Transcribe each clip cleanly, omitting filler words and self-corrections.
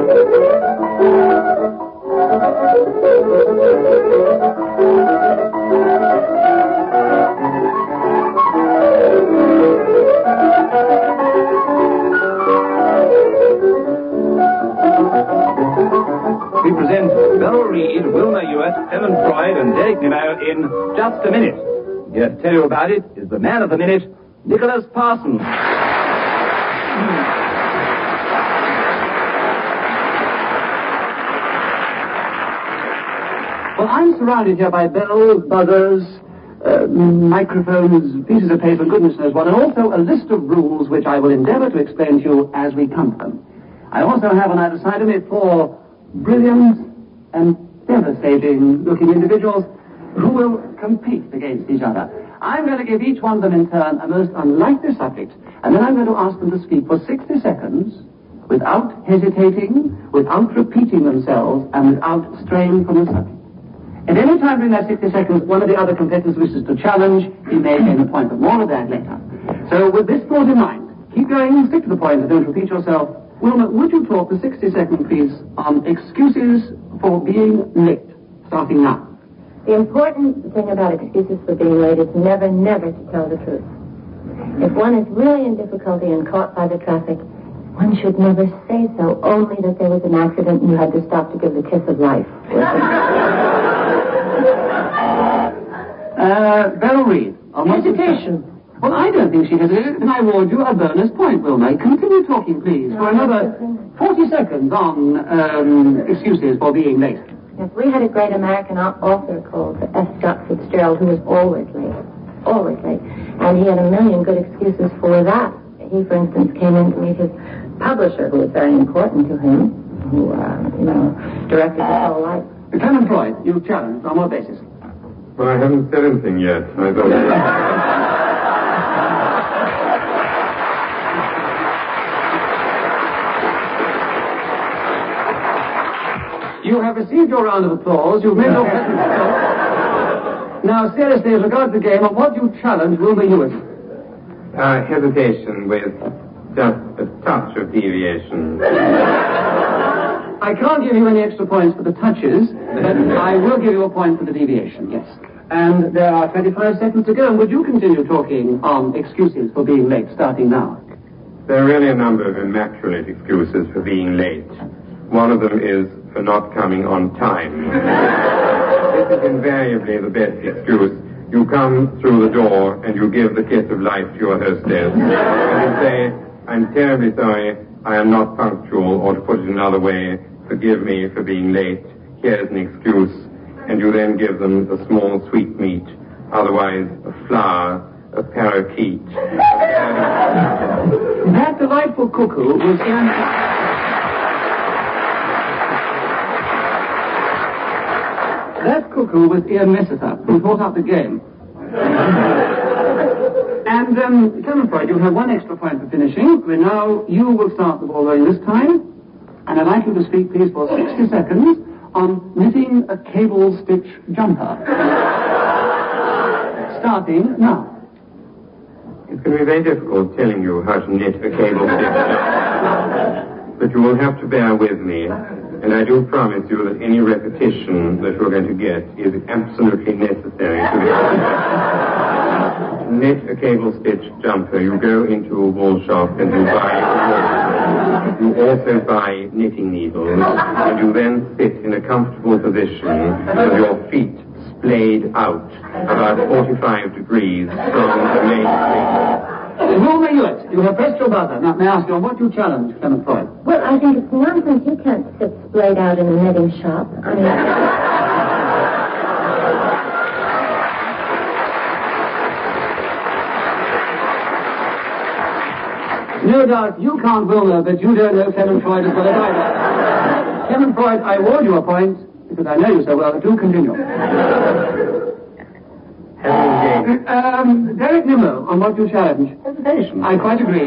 We present Beryl Reid, Wilma Ewart, Ellen Freud, and Derek Nimmo in Just a Minute. Here to tell you about it is the man of the minute, Nicholas Parsons. Well, I'm surrounded here by bells, buzzers, microphones, pieces of paper, goodness knows what, and also a list of rules which I will endeavor to explain to you as we come to them. I also have on either side of me 4 brilliant and devastating-looking individuals who will compete against each other. I'm going to give each one of them in turn a most unlikely subject, and then I'm going to ask them to speak for 60 seconds without hesitating, without repeating themselves, and without straying from the subject. At any time during that 60 seconds, one of the other competitors wishes to challenge, he may gain a point, but more of that later. So with this thought in mind, keep going, stick to the point, and don't repeat yourself. Wilma, would you talk for 60 seconds, please, on excuses for being late, starting now? The important thing about excuses for being late is never, never to tell the truth. If one is really in difficulty and caught by the traffic, one should never say so, only that there was an accident and you had to stop to give the kiss of life. Beryl Reid. Hesitation. Well, I don't think she hesitated, and I award you a bonus point, Wilma. Continue talking, please, for another 40 seconds on excuses for being late. Yes, we had a great American author called F. Scott Fitzgerald who was always late. Always late. And he had a million good excuses for that. He, for instance, came in to meet his publisher, who was very important to him, who, directed his whole life. Ellen Freud, you've challenged on what basis? Well, I haven't said anything yet. I don't... You have received your round of applause. You've made your presence felt. Now, seriously, as regards the game, on what you challenge Wilma Ewart? Hesitation with just a touch of deviation. I can't give you any extra points for the touches, but I will give you a point for the deviation, yes. And there are 25 seconds to go. And would you continue talking on excuses for being late, starting now? There are really a number of immaculate excuses for being late. One of them is for not coming on time. This is invariably the best excuse. You come through the door and you give the kiss of life to your hostess. And you say, I'm terribly sorry, I am not punctual, or to put it another way, forgive me for being late. Here's an excuse. And you then give them a small sweetmeat, otherwise a flower, a parakeet. That delightful cuckoo was in... That cuckoo was Ian Messiter, who thought up the game. And, Ellen Freud, you have one extra point for finishing. Now, you will start the ball rolling this time. And I'd like you to speak, please, for 60 seconds on knitting a cable stitch jumper. Starting now. It's going to be very difficult telling you how to knit a cable stitch jumper. But you will have to bear with me. And I do promise you that any repetition that you're going to get is absolutely necessary to knit a cable stitch jumper. You go into a wool shop and you buy wool. You also buy knitting needles, and you then sit in a comfortable position with your feet splayed out about 45 degrees from the main street. Wilma Ewart, you have pressed your buzzer. Now, may I ask you on what you challenge, Clement Freud? Well, I think it's nonsense. You can't sit splayed out in a knitting shop. I mean... No doubt you can't, Wilma, but you don't know Clement Freud as well as I do. Clement Freud, I award you a point, because I know you so well. Do continue. Derek Nimmo, on what you challenge? Hesitation. I quite agree.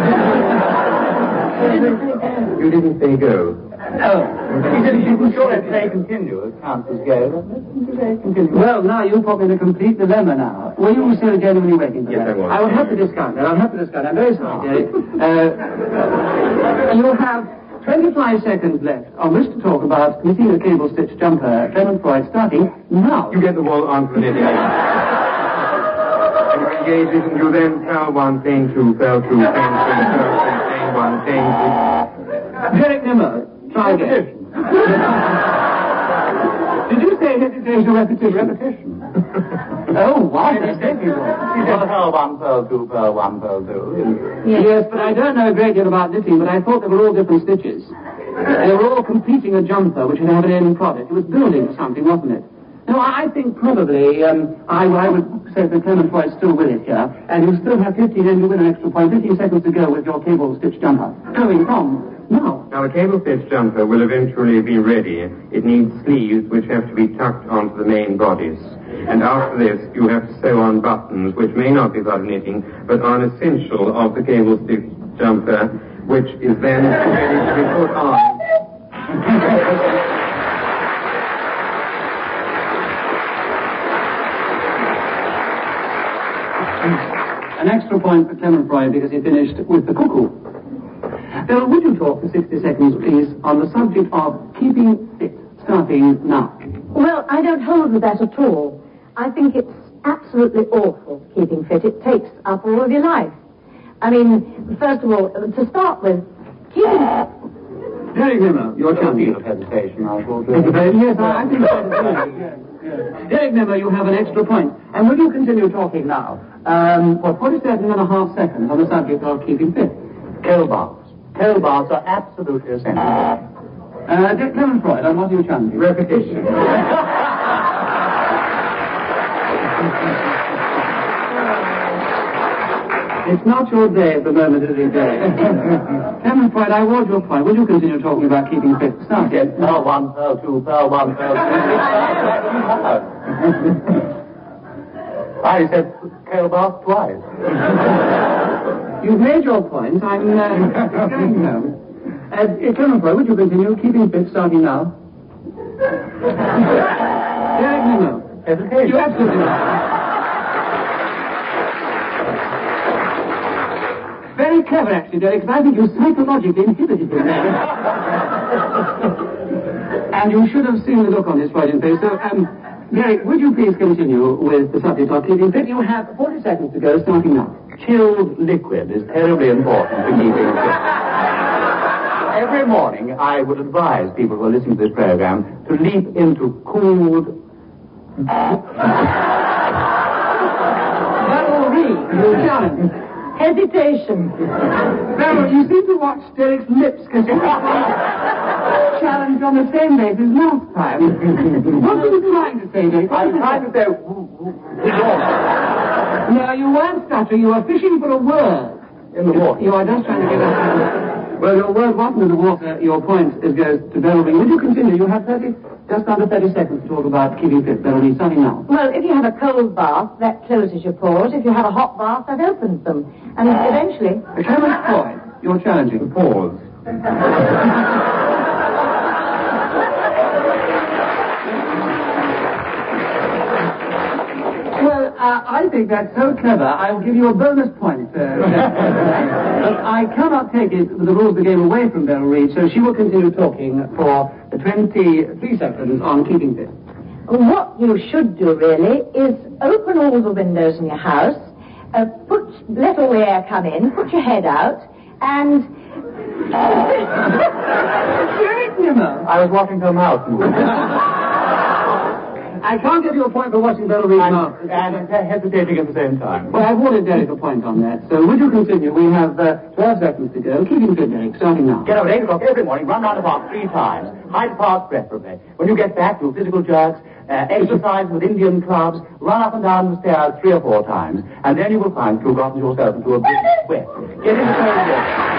You didn't say go. Oh. You can surely say continue. It counts as go. Continue. Well, now you put me in a complete dilemma now. Were you still genuinely waiting for Yes, that? I was. I will have to discount that. I'm very sorry, Derek. You have 25 seconds left on which to talk about knitting a cable stitch jumper, Clement Freud, starting now. You get the wall onto the knitting. And you engage it, and you then fell one, chain two, fell two, chain three, fell three, chain one, chain two. Derek Nimmo, try again. Did you say hesitation, repetition? Repetition. Oh, wow. She said pearl one, pearl two, pearl one, pearl two. Yes, but I don't know a great deal about knitting, but I thought they were all different stitches. They were all completing a jumper which would have an end product. It was building something, wasn't it? No, I think probably, I would say that Clement Freud's still with it here, and you still have 15 and you win an extra point. 15 seconds to go with your cable stitch jumper. Going from now. Now, the cable stitch jumper will eventually be ready. It needs sleeves which have to be tucked onto the main bodice. And after this, you have to sew on buttons, which may not be part of knitting, but are an essential of the cable stitch jumper, which is then ready to be put on. An extra point for Clement Freud because he finished with the cuckoo. Now, would you talk for 60 seconds, please, on the subject of keeping fit, starting now? Well, I don't hold with that at all. I think it's absolutely awful, keeping fit. It takes up all of your life. I mean, first of all, to start with, keeping... Derek Nimmo, your chance. Of hesitation, I thought. Yes, I think so. Derek Nimmo, you have an extra point. And will you continue talking now? For 47.5 seconds on the subject of keeping fit. Cold baths. Cold baths are absolutely essential. Clement Freud, on what are you challenging? Repetition. It's not your day at the moment, is it, Derek? Clement Freud, I award your point. Will you continue talking about keeping fit? Start. Yes, pearl one, pearl two, pearl one, pearl two. I said cold bath twice. You've made your point. I'm going home. Clement Freud, would you continue keeping fit starting now? Derek Nimmo. Hesitation. You absolutely right. Very clever, actually, Derek, because I think you psychologically inhibited him. And you should have seen the look on his Freudian face. So, Derek, would you please continue with the subject of keeping fit? You have 40 seconds to go, starting now. Chilled liquid is terribly important for keeping fit. Every morning, I would advise people who are listening to this program to leap into cooled... Beryl Reid, you challenge. Hesitation. Beryl, you seem to watch Derek's lips because you challenged on the same basis last time. What were you trying to say, Derek? I'm trying to say... No, you weren't stuttering. You were fishing for a word. In the water. You are just trying to get us. Well, your word wasn't in the water. Your point goes to Beryl Reid. Would you continue? You have just under 30 seconds to talk about keeping fit, Beryl Reid. Starting now. Well, if you have a cold bath, that closes your pores. If you have a hot bath, that opens them. And eventually... Clement Freud, you're challenging. Pause. Well, I think that's so clever, I will give you a bonus point. But I cannot take the rules of the game away from Beryl Reid, so she will continue talking for 23 seconds on keeping fit. What you should do, really, is open all the windows in your house, let all the air come in, put your head out, and... I was watching her mouth move. I can't give you a point for watching Beryl Reid's mouth. And hesitating at the same time. Well, I've awarded Derek a point on that. So would you continue? We have 12 seconds to go. Keeping fit, Derek, starting now. Get up at 8 o'clock every morning, run round the park 3 times. Hyde Park preferably. When you get back, do physical jerks, exercise with Indian clubs, run up and down the stairs 3 or 4 times, and then you will find you've gotten yourself into a big sweat. Get into the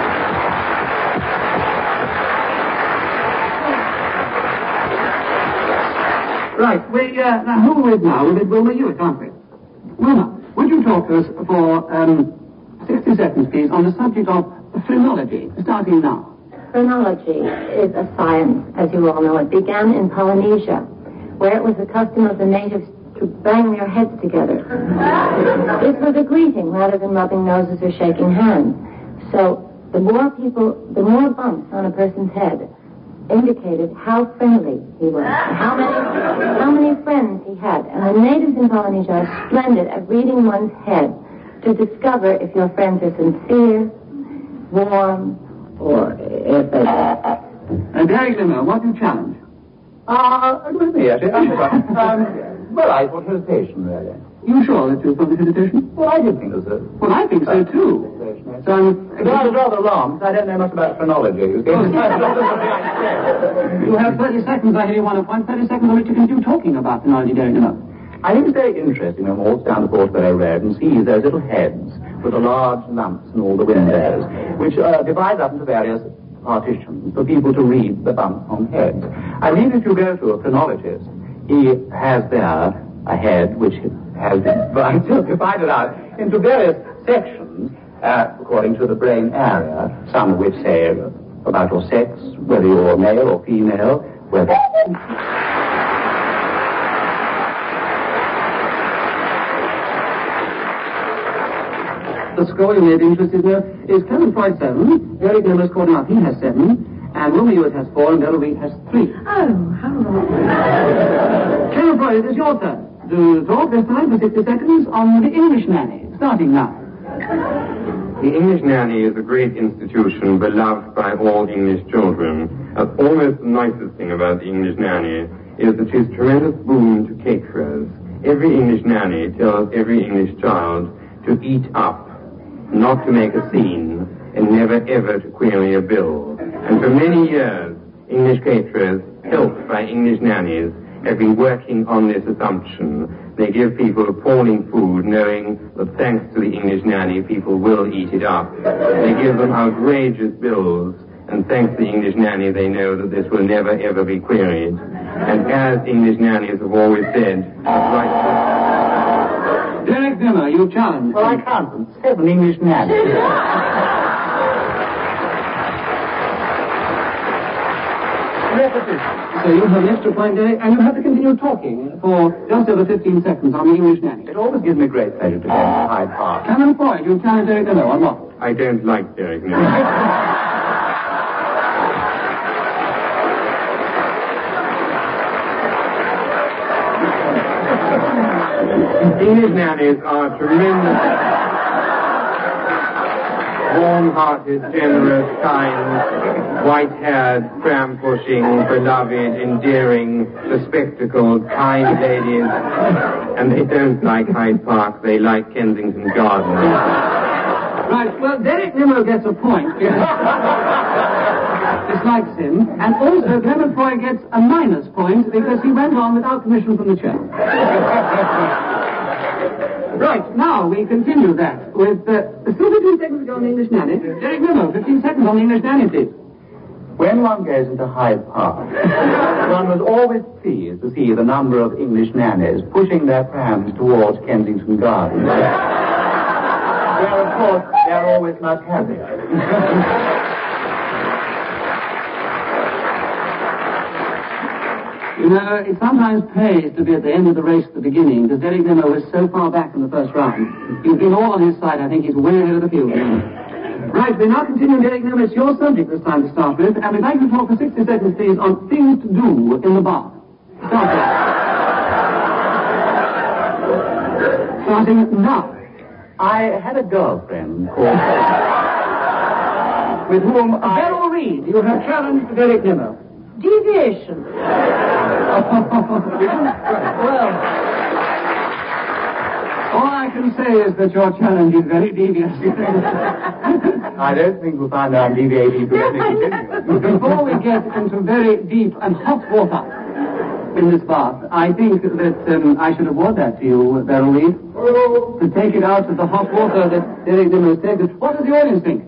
Right, now who are we with now? We're with you, aren't we? Wilma, would you talk to us for 60 seconds, please, on the subject of phrenology, starting now? Phrenology is a science, as you all know. It began in Polynesia, where it was the custom of the natives to bang their heads together. This was a greeting rather than rubbing noses or shaking hands. So the more bumps on a person's head indicated how friendly he was, how many friends he had. And the natives in Polynesia are splendid at reading one's head to discover if your friends are sincere, warm, or if they're... Derek Nimmo, what do you challenge? With me, actually. Well, I thought hesitation, really. You sure that you thought the hesitation? Well, I did think so. Well, I think so, too. So but I was rather wrong, because I don't know much about phrenology, you see. You have 30 seconds, I hear you want to point. 30 seconds on which you can continue talking about phrenology, Derek Nimmo. I think it's very interesting when one walks down the Portobello Road and sees those little heads with the large lumps in all the windows, which divide up into various partitions for people to read the bumps on heads. I think if you go to a phrenologist, he has there a head which has divided out into various sections according to the brain area, some of which say about your sex, whether you're male or female, whether... The score you may be interested in is Clement Freud 7, Derek Nimmo's caught him up, he has 7, and Wilma Hewitt has 4, and Bella Reed has 3. Oh, how long? Clement Freud, it is your turn to talk this time for 60 seconds on the English nanny, starting now. The English nanny is a great institution beloved by all English children. Almost the nicest thing about the English nanny is that she's a tremendous boon to caterers. Every English nanny tells every English child to eat up, not to make a scene, and never ever to query a bill. And for many years, English caterers, helped by English nannies, have been working on this assumption. They give people appalling food, knowing that thanks to the English nanny, people will eat it up. They give them outrageous bills, and thanks to the English nanny, they know that this will never ever be queried. And as English nannies have always said, Derek Nimmo, you challenge. Well, I count them. 7 English nannies. Repetition. So you have an extra point, Derek, and you have to continue talking for just over 15 seconds on the English nanny. It always gives me great pleasure to go to Hyde Park. Cameron Freud, you challenge Derek Nimmo on what? I don't like Derek Nimmo. English nannies are tremendous, warm-hearted, generous, kind, white-haired, pram-pushing, beloved, endearing, bespectacled, kind ladies. And they don't like Hyde Park, they like Kensington Gardens. Right, well, Derek Nimmo gets a point. Dislikes him. And also, Clement Freud gets a minus point because he went on without permission from the chair. Right, now we continue that with still 15 seconds ago on the English nanny. Derek Nimmo, 15 seconds on the English nanny, please. When one goes into Hyde Park, one was always pleased to see the number of English nannies pushing their prams towards Kensington Gardens. Where, of course, they're always much happier. You know, it sometimes pays to be at the end of the race at the beginning, because Derek Nimmo was so far back in the first round. You've been all on his side. I think he's way ahead of the field. Right, we now continue, Derek Nimmo. It's your subject this time to start with, and we'd like you to talk for 60 seconds, please, on things to do in the bar. Start with. Starting now. I had a girlfriend called... with whom I... Beryl Reed, you have challenged Derek Nimmo. Deviation. Well, all I can say is that your challenge is very devious. I don't think we'll find I'm deviating from anything. Before we get into very deep and hot water in this bath, I think that I should award that to you, Beryl Reed, to take it out of the hot water that Derek Nimmo has taken. What does the audience think?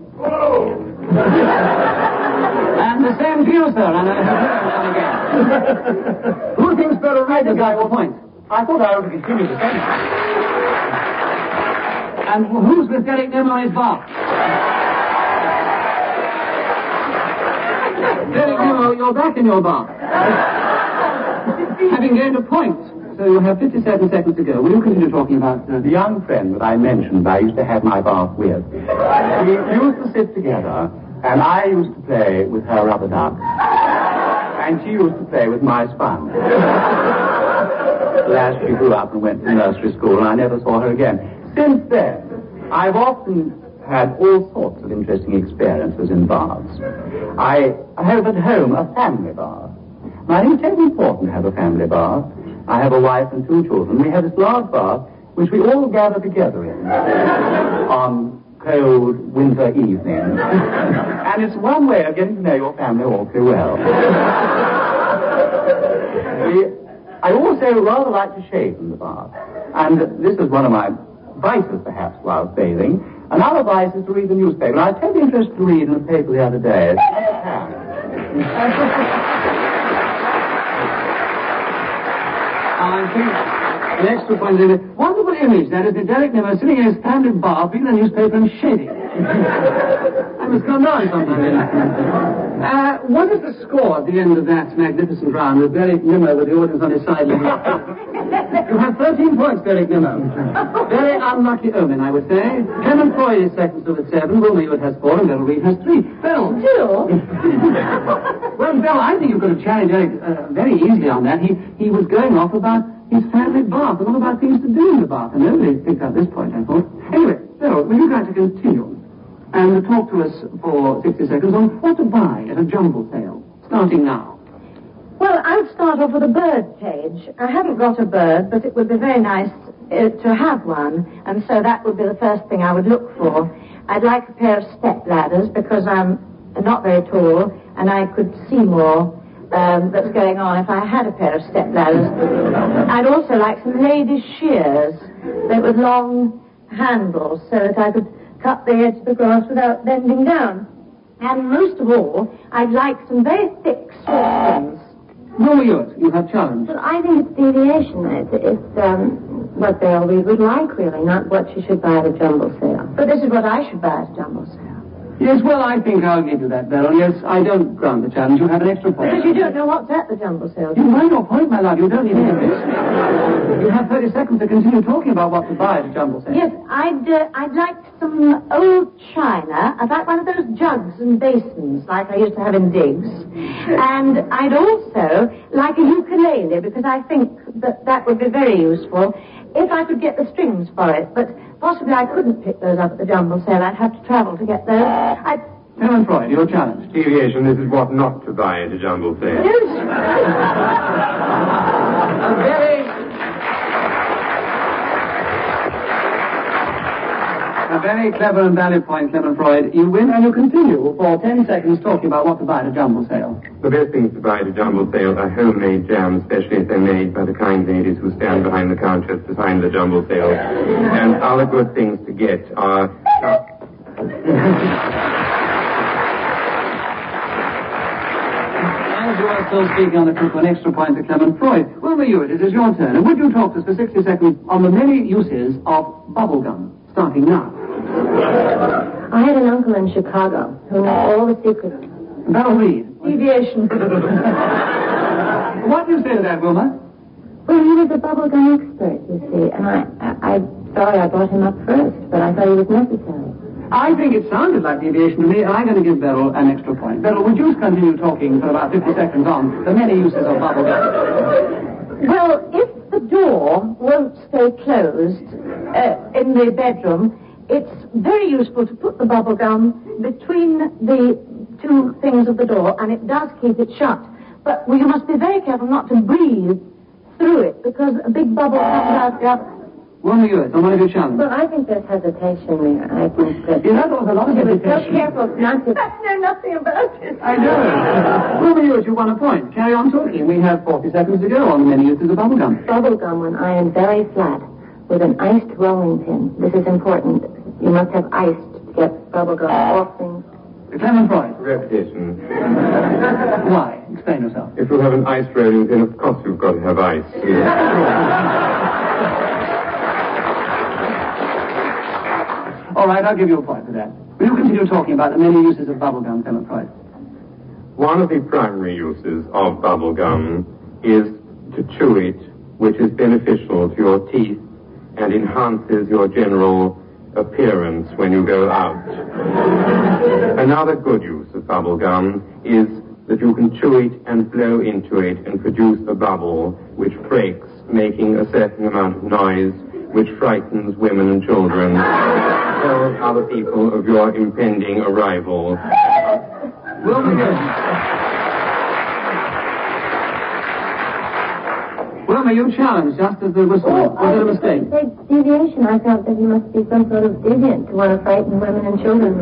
And the same to you, sir. And again. Who thinks Beryl Reed has got the point? I thought I ought to continue the same. And who's with Derek Nimmo in his bar? Derek Nimmo, you're back in your bar. Having gained a point. So you have 57 seconds to go. Will you continue talking about... The young friend that I mentioned I used to have my bath with. We used to sit together, and I used to play with her rubber duck. And she used to play with my sponge. Last she grew up and went to nursery school, and I never saw her again. Since then, I've often had all sorts of interesting experiences in baths. I have at home a family bath. Now, I think it's terribly important to have a family bath. I have a wife and 2 children. We have this large bath, which we all gather together in on cold winter evenings. And it's one way of getting to know your family awfully well. I also rather like to shave in the bath. And this is one of my vices, perhaps, while bathing. Another vice is to read the newspaper. I was terribly interested to read in the paper the other day. I think an extra point is a wonderful image. That is the Derek Nimmer sitting in his standard bar, reading the newspaper and shaving. I must come down sometime. What is the score at the end of that magnificent round with Derek Nimmer with the audience on his side? You have 13 points, Derek Nimmer. Very unlucky omen, I would say. Clement Freud is second still with 7. Wilma Hewitt has 4, and Beryl Reid has 3. Beryl. 2? Well, Beryl, I think you could have challenged Derek very easily on that. He was going off about his family bath and all about things to do in the bath. And nobody picked up this point, I thought. Anyway, Beryl, will you like to continue and talk to us for 60 seconds on what to buy at a jumble sale, starting now? Well, I'll start off with a bird cage. I haven't got a bird, but it would be very nice to have one, and so that would be the first thing I would look for. I'd like a pair of step ladders because I'm not very tall, and I could see more that's going on if I had a pair of step ladders. I'd also like some ladies' shears that with long handles so that I could cut the edge of the grass without bending down. And most of all, I'd like some very thick saucepans. Wilma Hewitt, you have challenged. Well, I think it's deviation. It's what Beryl Reid would like, really, not what she should buy at a jumble sale. But this is what I should buy at a jumble sale. Yes, well, I think I'll give you that, Beryl. Yes, I don't grant the challenge. You have an extra point. Because you don't know what's at the jumble sale. You know your point, my love. You don't need to this. You have 30 seconds to continue talking about what to buy at a jumble sale. Yes, I'd like some old china. I'd like one of those jugs and basins like I used to have in digs. And I'd also like a ukulele because I think that would be very useful if I could get the strings for it. But possibly I couldn't pick those up at the jumble sale. I'd have to travel to get those. Clement Freud, your challenge. Deviation, this is what not to buy at a jumble sale. A very clever and valid point, Clement Freud. You win and you continue for 10 seconds talking about what to buy at a jumble sale. The best things to buy at a jumble sale are homemade jams, especially if they're made by the kind ladies who stand behind the counters behind the jumble sale. And other good things to get are... As you are still speaking on the coup, an extra point to Clement Freud. Wilma Hewitt, it is your turn. And would you talk to us for 60 seconds on the many uses of bubble gum, starting now? I had an uncle in Chicago who knew all the secrets. Beryl Reid. Deviation. What do you say to that, Wilma? Well, he was a bubblegum expert, you see, and I'm sorry I brought him up first, but I thought he was necessary. I think it sounded like deviation to me, and I'm going to give Beryl an extra point. Beryl, would you continue talking for about 50 seconds on the many uses of bubblegum? Well, if the door won't stay closed in the bedroom, it's very useful to put the bubble gum between the 2 things of the door, and it does keep it shut. But you must be very careful not to breathe through it, because a big bubble comes out the other. Wilma Hewitt, on one of your challenges. Well, I think there's hesitation there. I think that... You know, there was a lot of So hesitation. careful not to... I know nothing about it. I know. Wilma Hewitt, you won a point. Carry on talking. We have 40 seconds to go on the many uses of bubblegum. Bubblegum when ironed very flat with an iced rolling pin. This is important. You must have ice to get bubblegum off things. Clement Freud. Repetition. Why? Explain yourself. If you have an ice rolling pin, of course you've got to have ice. All right, I'll give you a point for that. Will you continue talking about the many uses of bubblegum, Clement Freud? One of the primary uses of bubble gum is to chew it which is beneficial to your teeth and enhances your general appearance when you go out. Another good use of bubble gum is that you can chew it and blow into it and produce a bubble which breaks, making a certain amount of noise which frightens women and children. Tell other people of your impending arrival. Wilma, you challenged just as the whistle. Was it a mistake? Deviation. I felt that he must be some sort of deviant to want to frighten women and children.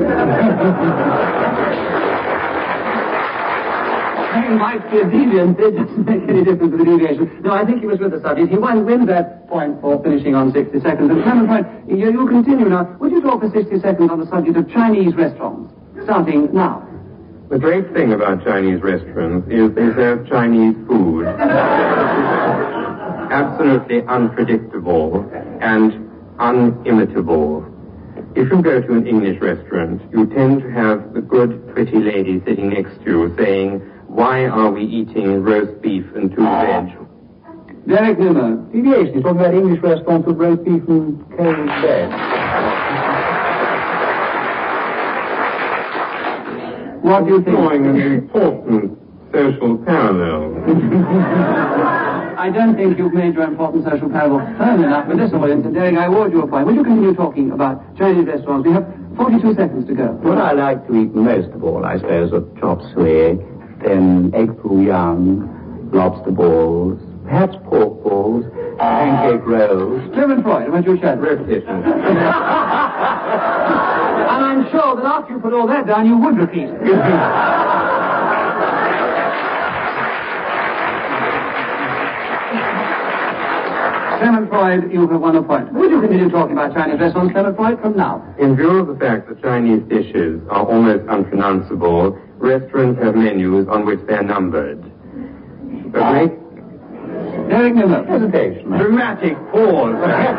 He might be a deviant. It doesn't make any difference with the deviation. No, I think he was with the subject. He wins that point for finishing on 60 seconds. And Clement Freud, you continue now. Would you talk for 60 seconds on the subject of Chinese restaurants, starting now? The great thing about Chinese restaurants is they serve Chinese food. Absolutely unpredictable and unimitable. If you go to an English restaurant, you tend to have the good, pretty lady sitting next to you saying, "Why are we eating roast beef and 2 veg?" Derek Nimmer. Deviation. You're talking about English restaurants with roast beef and cold veg. What do you think? Drawing an important social parallel. I don't think you've made your important social parallel firm enough with this audience. And Derek, I award you a point. Will you continue talking about Chinese restaurants? We have 42 seconds to go. What I like to eat most of all, I suppose, are chop suey, then egg foo young, lobster balls, perhaps pork balls, pancake rolls. Clement Freud, about your chat. Repetition. And I'm sure that after you put all that down, you would repeat it. Clement Freud, you have won a point. Would you continue talking about Chinese restaurants, Clement Freud, from now? In view of the fact that Chinese dishes are almost unpronounceable, restaurants have menus on which they're numbered. A great Derek Nimmer. Hesitation. dramatic pause.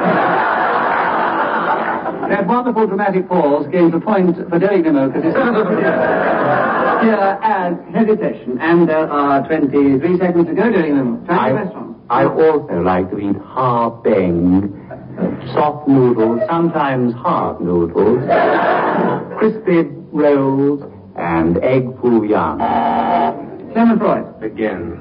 That wonderful dramatic pause gave the point for Derek Nimmer because it's here as hesitation. And there are 23 seconds to go, Derek Nimmer. Chinese restaurants. I also like to eat ha beng, soft noodles, sometimes hard noodles, crispy rolls, and egg foo young. Clement Freud. Again.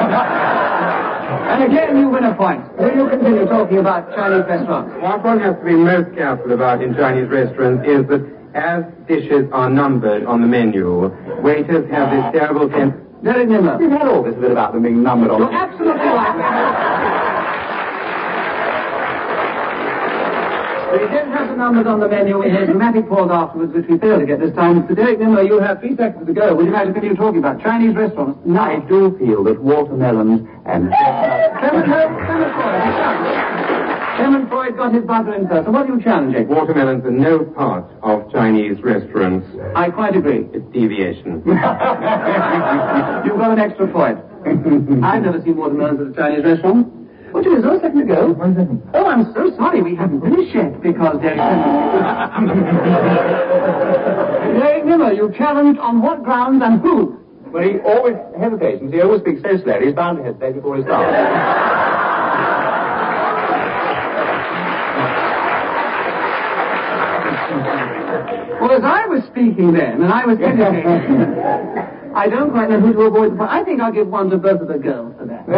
And again, you win a point. Will you continue talking about Chinese restaurants? What one has to be most careful about in Chinese restaurants is that as dishes are numbered on the menu, waiters have this terrible tendency. Derek Nimmer. We've had all this bit about them being numbered on. You're absolutely right. We did have the numbers on the menu. We had a dramatic pause afterwards, which we failed to get this time. So, Derek Nimmer, you have 3 seconds to go. Would you like to continue talking about Chinese restaurants? No. I do feel that watermelons and Clement Freud got his butter in first. So what are you challenging? Watermelons are no part of Chinese restaurants. I quite agree. It's deviation. You've got an extra point. I've never seen watermelons at a Chinese restaurant. What is there? A second to go. 1 second. Oh, I'm so sorry we haven't finished yet because Derek Derek Nimmer, you challenged on what grounds and who? Well, he always hesitates. He always speaks so slowly. He's bound to hesitate before he starts. Well, as I was speaking then, and I was hesitating, I don't quite know who to avoid the point. I think I'll give one to both of the girls for that.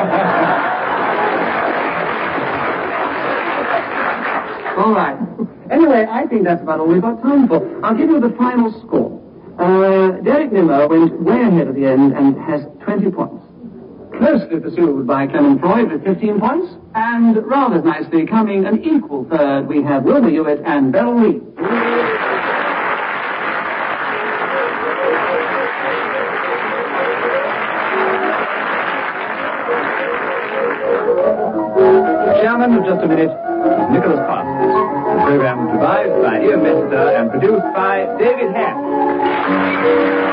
All right. Anyway, I think that's about all we've got time for. I'll give you the final score. Derek Nimmer went way ahead at the end and has 20 points. Closely pursued by Clement Freud with 15 points. And rather nicely coming an equal third, we have Wilma Hewitt and Beryl Reid. Chairman of Just a Minute, Nicholas Parsons. The program devised by Ian Messer and produced by David Hack.